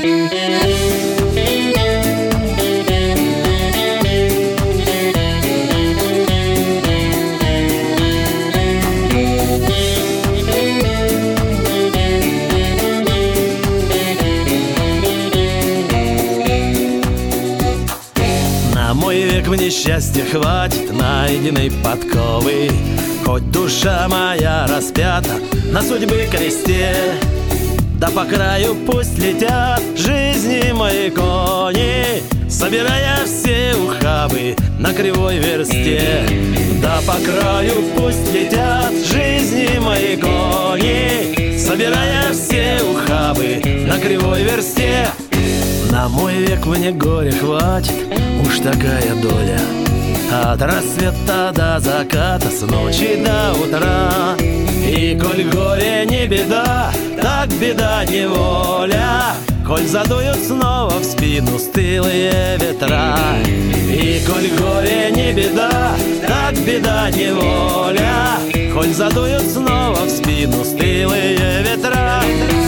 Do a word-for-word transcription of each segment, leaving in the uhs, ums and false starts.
Мой век мне счастья хватит найденной подковы, хоть душа моя распята на судьбы кресте. Да по краю пусть летят жизни мои кони, собирая все ухабы на кривой версте. Да по краю пусть летят жизни мои кони, собирая все ухабы на кривой версте. На мой век мне горя хватит, уж такая доля. От рассвета до заката, с ночи до утра. И коль горе не беда, так беда не воля, коль задуют снова в спину стылые ветра. И коль горе не беда, так беда не воля, коль задуют снова в спину стылые ветра.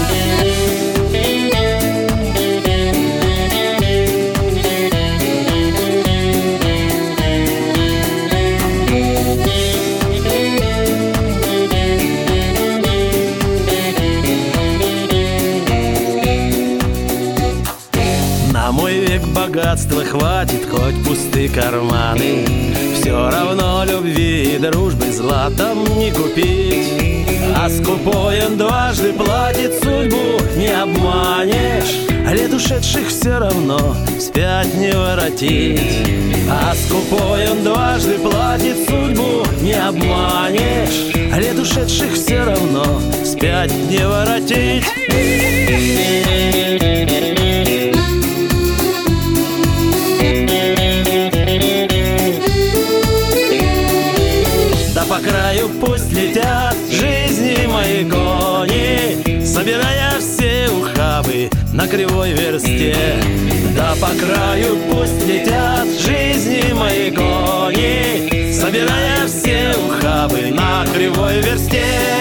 На мой век богатства хватит, хоть пусты карманы. Все равно любви и дружбы златом не купить. А скупой он дважды платит, судьбу не обманешь. Лет ушедших все равно вспять не воротить. А скупой он дважды платит, судьбу не обманешь. Лет ушедших все равно вспять не воротить. По краю пусть летят жизни мои кони, собирая все ухабы на кривой версте. Да по краю пусть летят жизни мои кони, собирая все ухабы на кривой версте.